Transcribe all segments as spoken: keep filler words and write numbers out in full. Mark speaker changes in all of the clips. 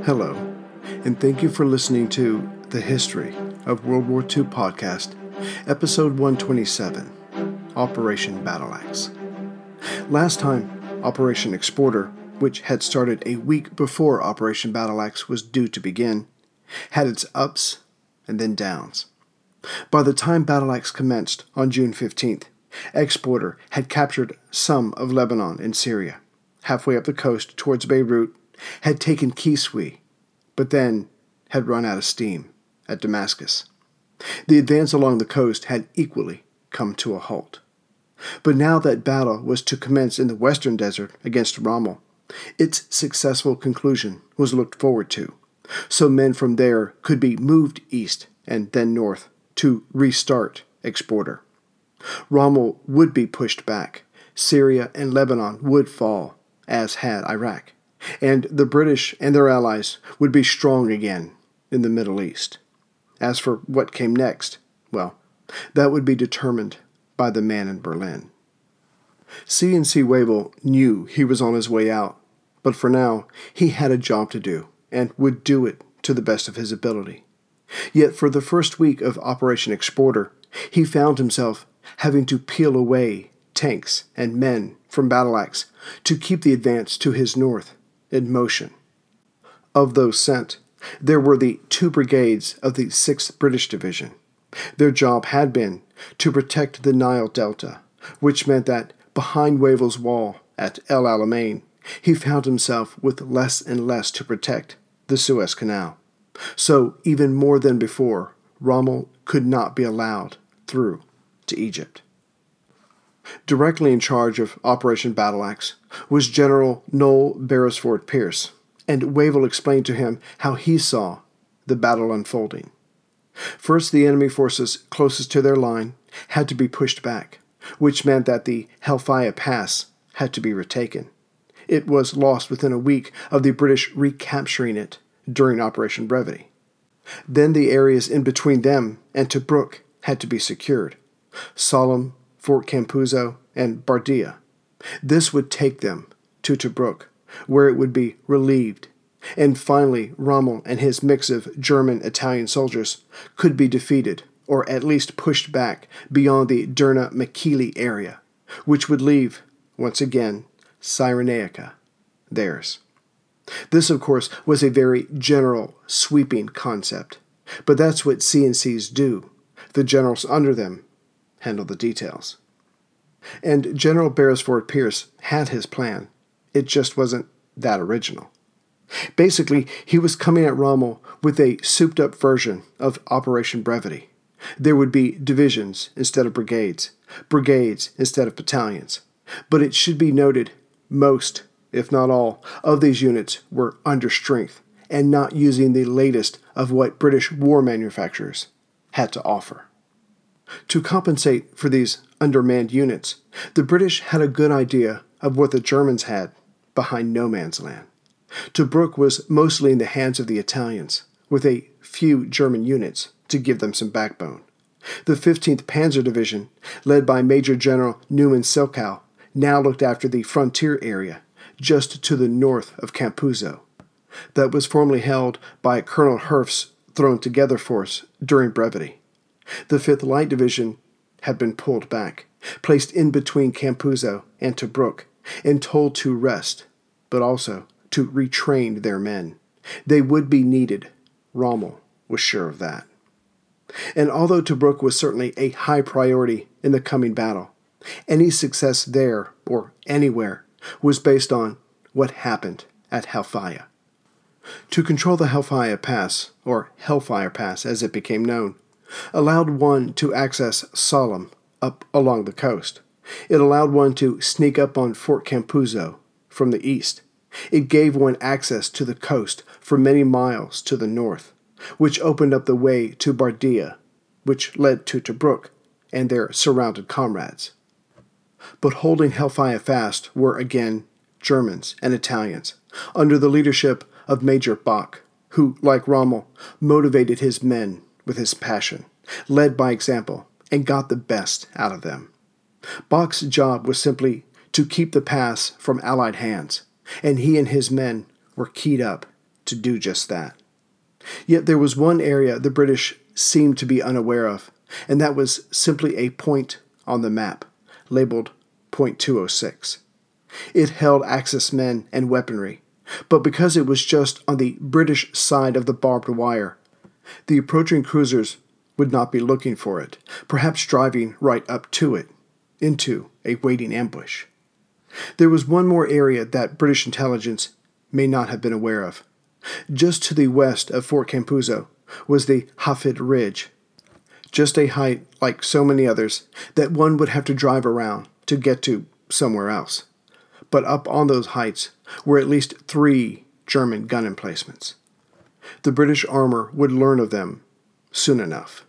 Speaker 1: Hello, and thank you for listening to The History of World War Two podcast, episode one twenty-seven, Operation Battle Axe. Last time, Operation Exporter, which had started a week before Operation Battle Axe was due to begin, had its ups and then downs. By the time Battle Axe commenced on June fifteenth, Exporter had captured some of Lebanon and Syria, halfway up the coast towards Beirut, had taken Kiswi, but then had run out of steam at Damascus. The advance along the coast had equally come to a halt. But now that battle was to commence in the western desert against Rommel, its successful conclusion was looked forward to, so men from there could be moved east and then north to restart Exporter. Rommel would be pushed back, Syria and Lebanon would fall, as had Iraq, and the British and their allies would be strong again in the Middle East. As for what came next, well, that would be determined by the man in Berlin. C and C Wavell knew he was on his way out, but for now he had a job to do and would do it to the best of his ability. Yet for the first week of Operation Exporter, he found himself having to peel away tanks and men from Battle Axe to keep the advance to his north in motion. Of those sent, there were the two brigades of the sixth British Division. Their job had been to protect the Nile Delta, which meant that behind Wavell's wall at El Alamein, he found himself with less and less to protect the Suez Canal. So, even more than before, Rommel could not be allowed through to Egypt. Directly in charge of Operation Battle Axe was General Noel Beresford Pierce, and Wavell explained to him how he saw the battle unfolding. First, the enemy forces closest to their line had to be pushed back, which meant that the Halfaya Pass had to be retaken. It was lost within a week of the British recapturing it during Operation Brevity. Then the areas in between them and Tobruk had to be secured. Sollum, Fort Campuzzo, and Bardia. This would take them to Tobruk, where it would be relieved, and finally Rommel and his mix of German-Italian soldiers could be defeated, or at least pushed back beyond the Derna Mekili area, which would leave, once again, Cyrenaica theirs. This, of course, was a very general, sweeping concept, but that's what C and Cs do. The generals under them handle the details. And General Beresford Pierce had his plan. It just wasn't that original. Basically, he was coming at Rommel with a souped-up version of Operation Brevity. There would be divisions instead of brigades, brigades instead of battalions. But it should be noted, most, if not all, of these units were under strength and not using the latest of what British war manufacturers had to offer. To compensate for these undermanned units, the British had a good idea of what the Germans had behind no man's land. Tobruk was mostly in the hands of the Italians, with a few German units to give them some backbone. The fifteenth Panzer Division, led by Major General Neumann Silkow, now looked after the frontier area just to the north of Campuzzo, that was formerly held by Colonel Herf's thrown-together force during Brevity. The fifth Light Division had been pulled back, placed in between Campuzzo and Tobruk, and told to rest, but also to retrain their men. They would be needed. Rommel was sure of that. And although Tobruk was certainly a high priority in the coming battle, any success there, or anywhere, was based on what happened at Halfaya. To control the Halfaya Pass, or Hellfire Pass as it became known, allowed one to access Sollum up along the coast. It allowed one to sneak up on Fort Campuzzo from the east. It gave one access to the coast for many miles to the north, which opened up the way to Bardia, which led to Tobruk and their surrounded comrades. But holding Halfaya fast were again Germans and Italians, under the leadership of Major Bach, who, like Rommel, motivated his men with his passion, led by example, and got the best out of them. Bach's job was simply to keep the pass from Allied hands, and he and his men were keyed up to do just that. Yet there was one area the British seemed to be unaware of, and that was simply a point on the map, labeled Point two oh six. It held Axis men and weaponry, but because it was just on the British side of the barbed wire, the approaching cruisers would not be looking for it, perhaps driving right up to it, into a waiting ambush. There was one more area that British intelligence may not have been aware of. Just to the west of Fort Campuzzo was the Hafid Ridge, just a height, like so many others, that one would have to drive around to get to somewhere else. But up on those heights were at least three German gun emplacements. The British armor would learn of them soon enough.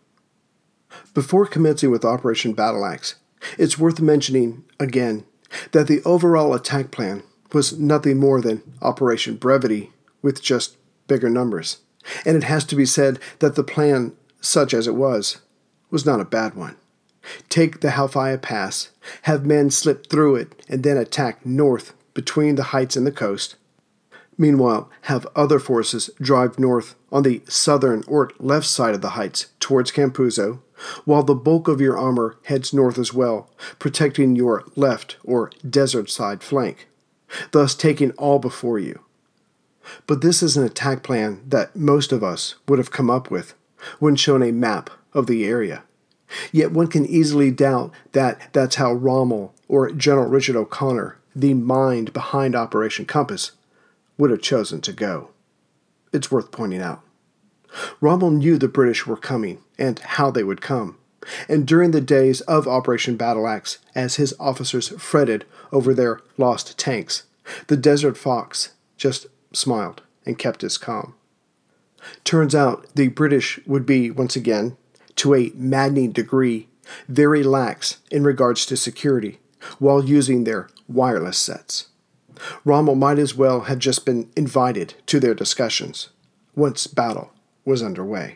Speaker 1: Before commencing with Operation Battle Axe, it's worth mentioning again that the overall attack plan was nothing more than Operation Brevity with just bigger numbers, and it has to be said that the plan, such as it was, was not a bad one. Take the Halfaya Pass, have men slip through it, and then attack north between the heights and the coast. Meanwhile, have other forces drive north on the southern or left side of the heights towards Campuzzo, while the bulk of your armor heads north as well, protecting your left or desert side flank, thus taking all before you. But this is an attack plan that most of us would have come up with when shown a map of the area. Yet one can easily doubt that that's how Rommel or General Richard O'Connor, the mind behind Operation Compass, would have chosen to go. It's worth pointing out. Rommel knew the British were coming and how they would come, and during the days of Operation Battle Axe, as his officers fretted over their lost tanks, the Desert Fox just smiled and kept his calm. Turns out the British would be, once again, to a maddening degree, very lax in regards to security, while using their wireless sets. Rommel might as well have just been invited to their discussions, once battle was underway.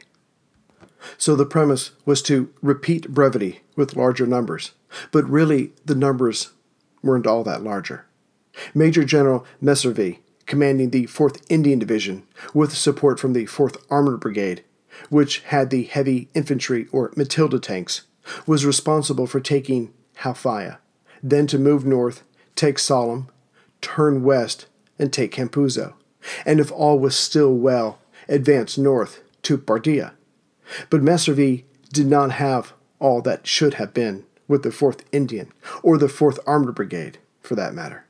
Speaker 1: So the premise was to repeat brevity with larger numbers, but really the numbers weren't all that larger. Major General Messervy, commanding the fourth Indian Division, with support from the fourth Armored Brigade, which had the heavy infantry or Matilda tanks, was responsible for taking Halfaya, then to move north, take Sollum, turn west, and take Campuzzo, and if all was still well, advance north to Bardia. But Messervy did not have all that should have been with the fourth Indian, or the fourth Armored Brigade, for that matter.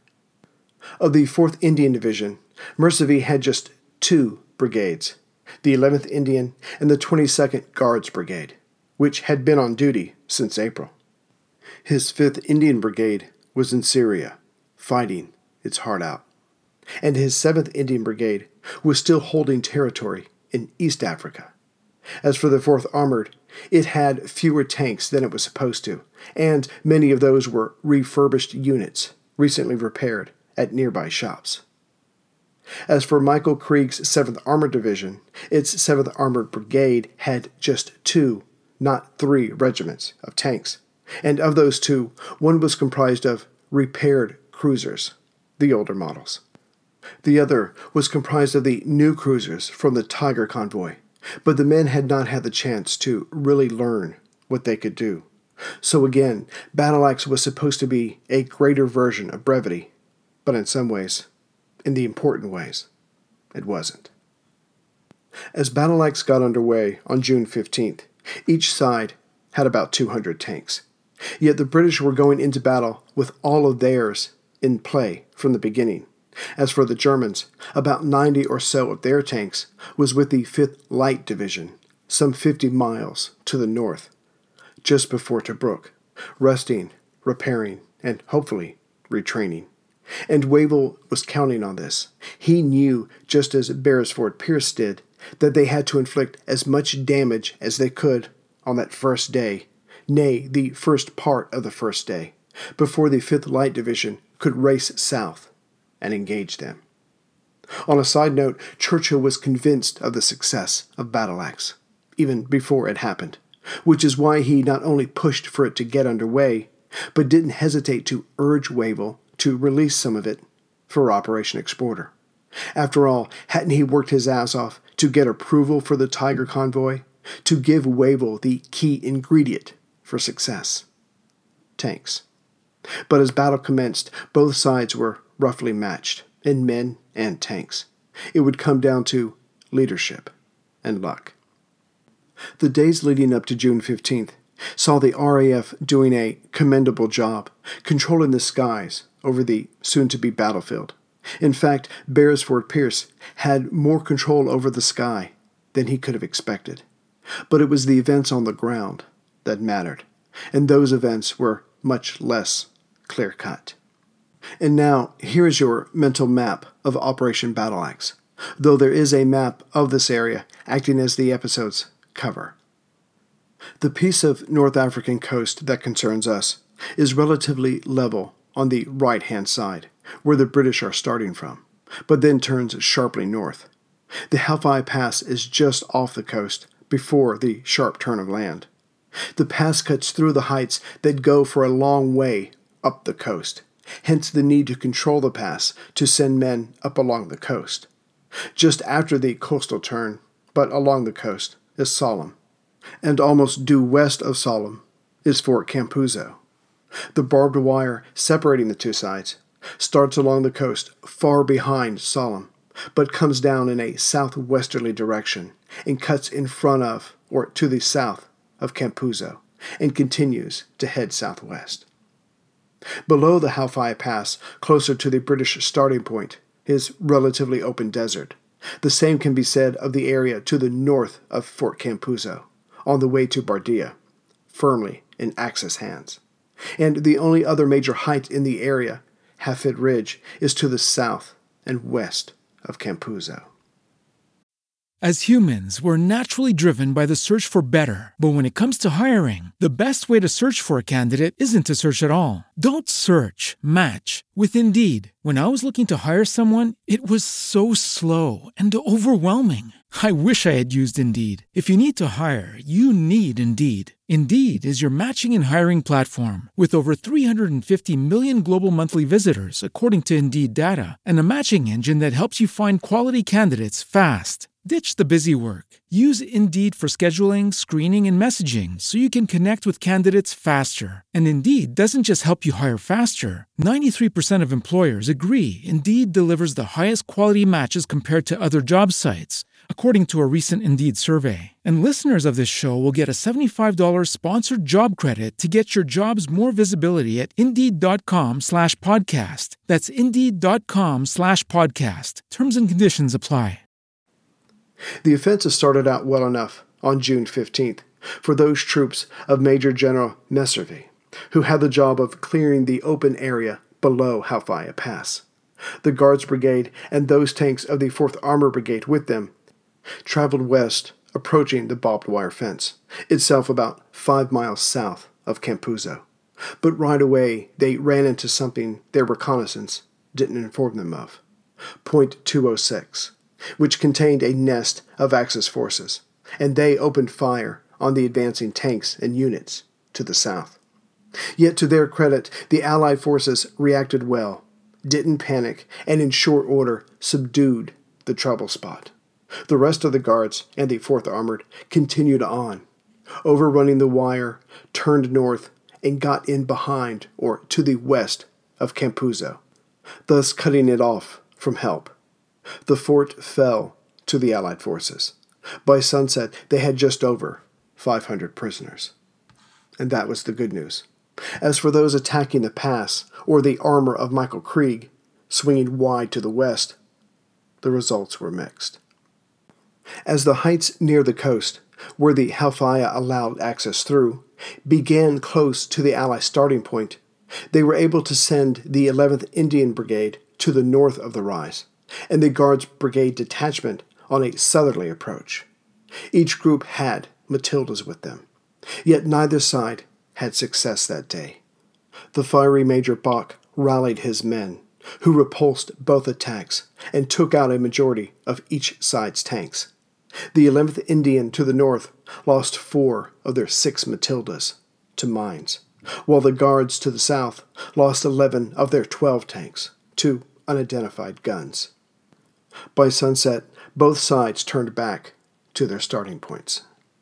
Speaker 1: Of the fourth Indian Division, Messervy had just two brigades, the eleventh Indian and the twenty-second Guards Brigade, which had been on duty since April. His fifth Indian Brigade was in Syria, fighting its heart out, and his seventh Indian Brigade was still holding territory in East Africa. As for the fourth Armored, it had fewer tanks than it was supposed to, and many of those were refurbished units, recently repaired at nearby shops. As for Michael Krieg's seventh Armored Division, its seventh Armored Brigade had just two, not three regiments of tanks, and of those two, one was comprised of repaired cruisers, the older models. The other was comprised of the new cruisers from the Tiger convoy, but the men had not had the chance to really learn what they could do. So again, Battle Axe was supposed to be a greater version of brevity, but in some ways, in the important ways, it wasn't. As Battle Axe got underway on June fifteenth, each side had about two hundred tanks. Yet the British were going into battle with all of theirs in play from the beginning. As for the Germans, about ninety or so of their tanks was with the fifth Light Division, some fifty miles to the north, just before Tobruk, resting, repairing, and hopefully retraining. And Wavell was counting on this. He knew, just as Beresford Pierce did, that they had to inflict as much damage as they could on that first day, nay, the first part of the first day, before the fifth Light Division could race south and engage them. On a side note, Churchill was convinced of the success of Battle Axe, even before it happened, which is why he not only pushed for it to get underway, but didn't hesitate to urge Wavell to release some of it for Operation Exporter, After all, hadn't he worked his ass off to get approval for the Tiger convoy, to give Wavell the key ingredient for success? Tanks. But as battle commenced, both sides were roughly matched, in men and tanks. It would come down to leadership and luck. The days leading up to June fifteenth saw the R A F doing a commendable job, controlling the skies over the soon-to-be battlefield. In fact, Beresford Pierce had more control over the sky than he could have expected. But it was the events on the ground that mattered, and those events were much less clear-cut. And now, here is your mental map of Operation Battleaxe, though there is a map of this area acting as the episode's cover. The piece of North African coast that concerns us is relatively level on the right-hand side, where the British are starting from, but then turns sharply north. The Halfaya Pass is just off the coast before the sharp turn of land. The pass cuts through the heights that go for a long way up the coast, hence the need to control the pass to send men up along the coast. Just after the coastal turn, but along the coast, is Sollum, and almost due west of Sollum is Fort Campuzzo. The barbed wire separating the two sides starts along the coast far behind Sollum, but comes down in a southwesterly direction and cuts in front of, or to the south of Campuzzo, and continues to head southwest. Below the Halfaya Pass, closer to the British starting point, is relatively open desert. The same can be said of the area to the north of Fort Campuzzo, on the way to Bardia, firmly in Axis hands. And the only other major height in the area, Hafid Ridge, is to the south and west of Campuzzo.
Speaker 2: As humans, we're naturally driven by the search for better. But when it comes to hiring, the best way to search for a candidate isn't to search at all. Don't search, match with Indeed. When I was looking to hire someone, it was so slow and overwhelming. I wish I had used Indeed. If you need to hire, you need Indeed. Indeed is your matching and hiring platform with over three hundred fifty million global monthly visitors, according to Indeed data, and a matching engine that helps you find quality candidates fast. Ditch the busy work. Use Indeed for scheduling, screening, and messaging so you can connect with candidates faster. And Indeed doesn't just help you hire faster. ninety-three percent of employers agree Indeed delivers the highest quality matches compared to other job sites, according to a recent Indeed survey. And listeners of this show will get a seventy-five dollars sponsored job credit to get your jobs more visibility at Indeed.com slash podcast. That's Indeed.com slash podcast. Terms and conditions apply.
Speaker 1: The offensive started out well enough on June fifteenth for those troops of Major General Messervy, who had the job of clearing the open area below Halfaya Pass. The Guards Brigade and those tanks of the fourth Armor Brigade with them traveled west, approaching the barbed wire fence, itself about five miles south of Campuzzo. But right away they ran into something their reconnaissance didn't inform them of. Point two oh six. Which contained a nest of Axis forces, and they opened fire on the advancing tanks and units to the south. Yet to their credit, the Allied forces reacted well, didn't panic, and in short order subdued the trouble spot. The rest of the Guards and the fourth Armored continued on, overrunning the wire, turned north, and got in behind or to the west of Campuzzo, thus cutting it off from help. The fort fell to the Allied forces. By sunset, they had just over five hundred prisoners. And that was the good news. As for those attacking the pass, or the armor of Michael Krieg, swinging wide to the west, the results were mixed. As the heights near the coast, where the Halfaya allowed access through, began close to the Allied starting point, they were able to send the eleventh Indian Brigade to the north of the rise, and the Guards Brigade detachment on a southerly approach. Each group had Matildas with them, yet neither side had success that day. The fiery Major Bach rallied his men, who repulsed both attacks and took out a majority of each side's tanks. The eleventh Indian to the north lost four of their six Matildas to mines, while the Guards to the south lost eleven of their twelve tanks to unidentified guns. By sunset, both sides turned back to their starting points.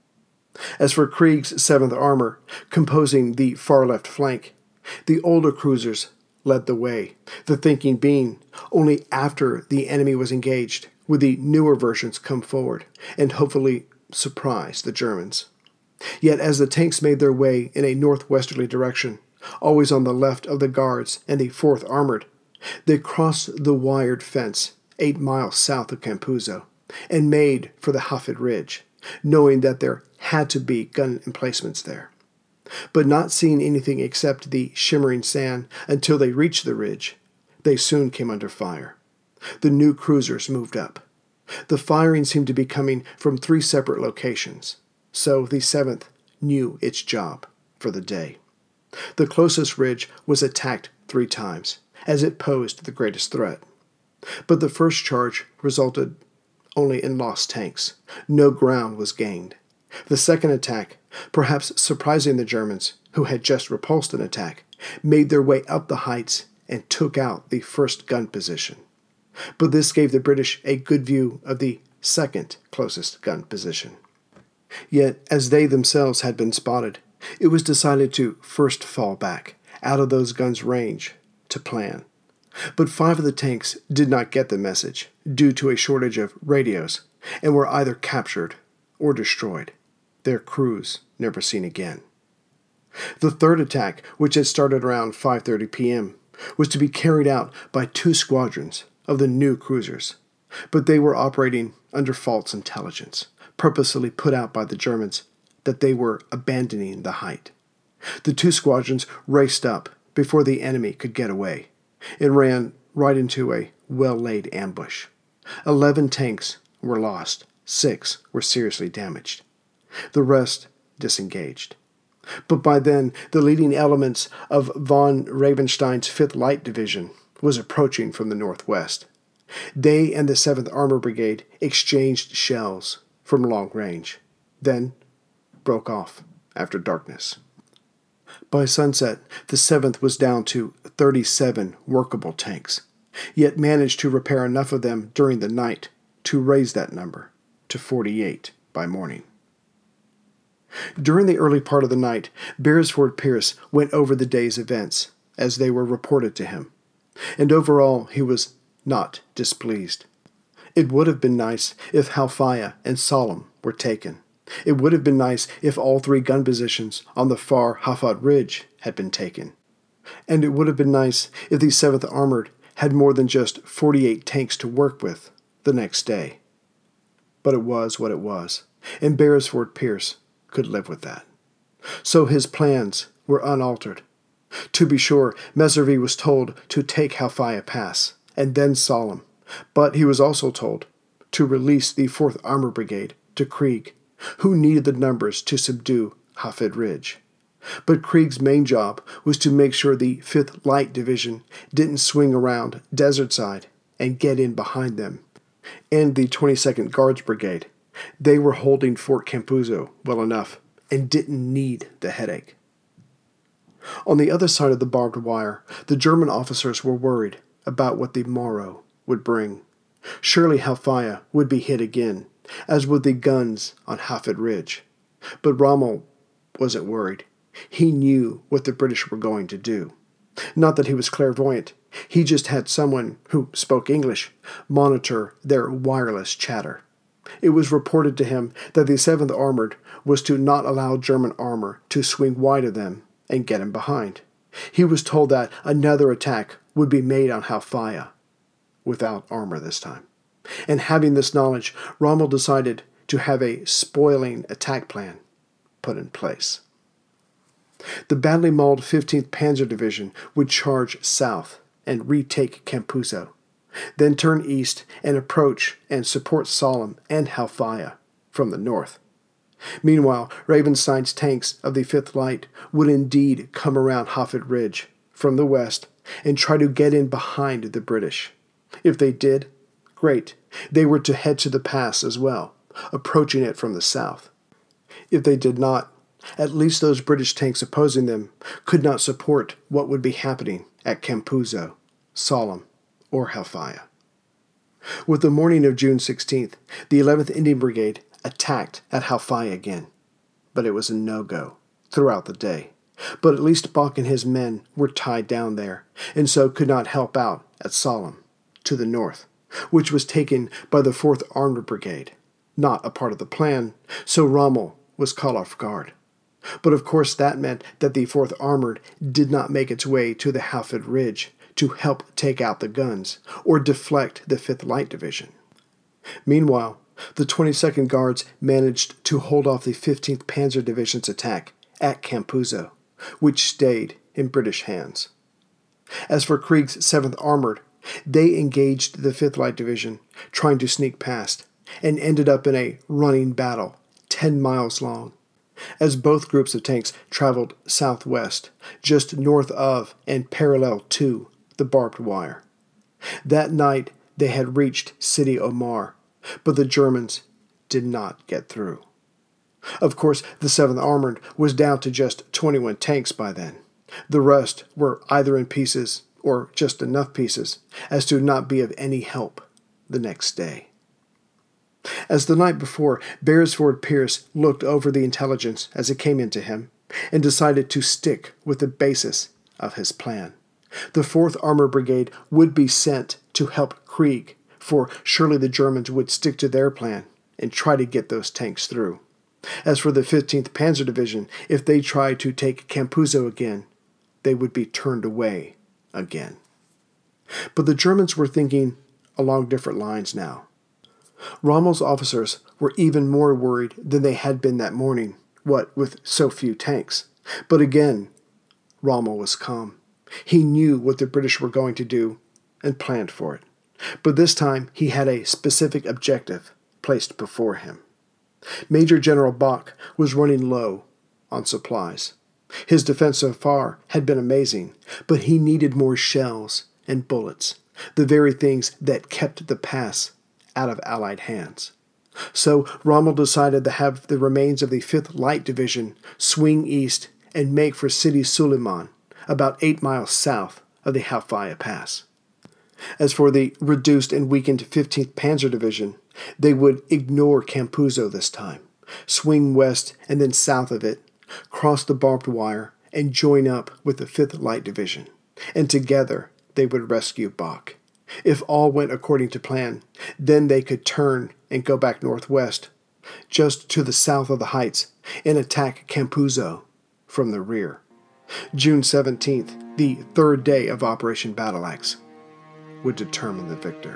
Speaker 1: As for Krieg's seventh Armor, composing the far left flank, the older cruisers led the way, the thinking being only after the enemy was engaged would the newer versions come forward and hopefully surprise the Germans. Yet as the tanks made their way in a northwesterly direction, always on the left of the Guards and the fourth Armored, they crossed the wired fence eight miles south of Capuzzo and made for the Hafid Ridge, knowing that there had to be gun emplacements there. But not seeing anything except the shimmering sand until they reached the ridge, they soon came under fire. The new cruisers moved up. The firing seemed to be coming from three separate locations, so the seventh knew its job for the day. The closest ridge was attacked three times, as it posed the greatest threat. But the first charge resulted only in lost tanks. No ground was gained. The second attack, perhaps surprising the Germans, who had just repulsed an attack, made their way up the heights and took out the first gun position. But this gave the British a good view of the second closest gun position. Yet, as they themselves had been spotted, it was decided to first fall back, out of those guns' range, to plan. But five of the tanks did not get the message, due to a shortage of radios, and were either captured or destroyed, their crews never seen again. The third attack, which had started around five thirty p.m., was to be carried out by two squadrons of the new cruisers, but they were operating under false intelligence, purposely put out by the Germans that they were abandoning the height. The two squadrons raced up before the enemy could get away and ran right into a well-laid ambush. Eleven tanks were lost, six were seriously damaged. The rest disengaged. But by then, the leading elements of von Ravenstein's fifth Light Division was approaching from the northwest. They and the seventh Armor Brigade exchanged shells from long range, then broke off after darkness. By sunset, the seventh was down to thirty-seven workable tanks, yet managed to repair enough of them during the night to raise that number to forty-eight by morning. During the early part of the night, Beresford Pierce went over the day's events as they were reported to him, and overall he was not displeased. It would have been nice if Halfaya and Sollum were taken. It would have been nice if all three gun positions on the far Hafid Ridge had been taken. And it would have been nice if the seventh Armored had more than just forty-eight tanks to work with the next day. But it was what it was, and Beresford Pierce could live with that. So his plans were unaltered. To be sure, Messervy was told to take Halfaya Pass, and then Sollum, but he was also told to release the fourth Armor Brigade to Krieg, who needed the numbers to subdue Hafid Ridge. But Krieg's main job was to make sure the fifth Light Division didn't swing around Desert Side and get in behind them, and the twenty-second Guards Brigade. They were holding Fort Capuzzo well enough and didn't need the headache. On the other side of the barbed wire, the German officers were worried about what the morrow would bring. Surely Halfaya would be hit again, as would the guns on Hafid Ridge. But Rommel wasn't worried. He knew what the British were going to do. Not that he was clairvoyant. He just had someone who spoke English monitor their wireless chatter. It was reported to him that the seventh Armored was to not allow German armor to swing wide of them and get him behind. He was told that another attack would be made on Halfaya, without armor this time. And having this knowledge, Rommel decided to have a spoiling attack plan put in place. The badly mauled fifteenth Panzer Division would charge south and retake Capuzzo, then turn east and approach and support Sollum and Halfaya from the north. Meanwhile, Ravenstein's tanks of the fifth Light would indeed come around Hafid Ridge from the west and try to get in behind the British. If they did, great. They were to head to the pass as well, approaching it from the south. If they did not, at least those British tanks opposing them could not support what would be happening at Capuzzo, Sollum, or Halfaya. With the morning of June sixteenth, the eleventh Indian Brigade attacked at Halfaya again, but it was a no-go throughout the day. But at least Bach and his men were tied down there, and so could not help out at Salem, to the north, which was taken by the fourth Armored Brigade, not a part of the plan, so Rommel was caught off guard. But of course that meant that the fourth Armored did not make its way to the Halford Ridge to help take out the guns or deflect the fifth Light Division. Meanwhile, the twenty-second Guards managed to hold off the fifteenth Panzer Division's attack at Campuzo, which stayed in British hands. As for Krieg's seventh Armored, they engaged the fifth Light Division, trying to sneak past, and ended up in a running battle ten miles long, as both groups of tanks traveled southwest, just north of and parallel to the barbed wire. That night they had reached Sidi Omar, but the Germans did not get through. Of course, the seventh Armored was down to just twenty-one tanks by then. The rest were either in pieces or just enough pieces as to not be of any help the next day. As the night before, Beresford Pierce looked over the intelligence as it came into him and decided to stick with the basis of his plan. The fourth Armored Brigade would be sent to help Krieg, for surely the Germans would stick to their plan and try to get those tanks through. As for the fifteenth Panzer Division, if they tried to take Campuzo again, they would be turned away again. But the Germans were thinking along different lines now. Rommel's officers were even more worried than they had been that morning, what with so few tanks. But again, Rommel was calm. He knew what the British were going to do and planned for it. But this time he had a specific objective placed before him. Major General Bach was running low on supplies. His defense so far had been amazing, but he needed more shells and bullets, the very things that kept the pass out of Allied hands. So Rommel decided to have the remains of the fifth Light Division swing east and make for Sidi Suleiman, about eight miles south of the Halfaya Pass. As for the reduced and weakened fifteenth Panzer Division, they would ignore Campuzo this time, swing west and then south of it, cross the barbed wire, and join up with the fifth Light Division, and together they would rescue Bach. If all went according to plan, then they could turn and go back northwest, just to the south of the heights, and attack Campuzo from the rear. June seventeenth, the third day of Operation Battleaxe, would determine the victor.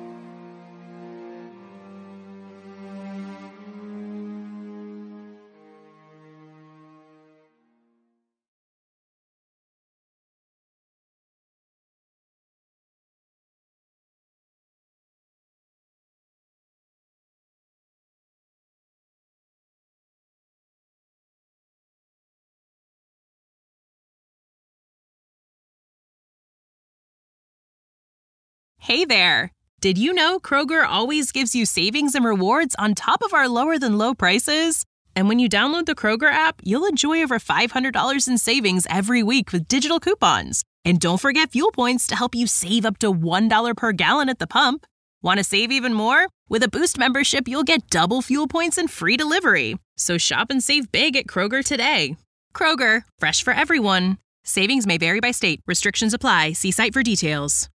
Speaker 3: Hey there! Did you know Kroger always gives you savings and rewards on top of our lower-than-low prices? And when you download the Kroger app, you'll enjoy over five hundred dollars in savings every week with digital coupons. And don't forget fuel points to help you save up to one dollar per gallon at the pump. Want to save even more? With a Boost membership, you'll get double fuel points and free delivery. So shop and save big at Kroger today. Kroger, fresh for everyone. Savings may vary by state. Restrictions apply. See site for details.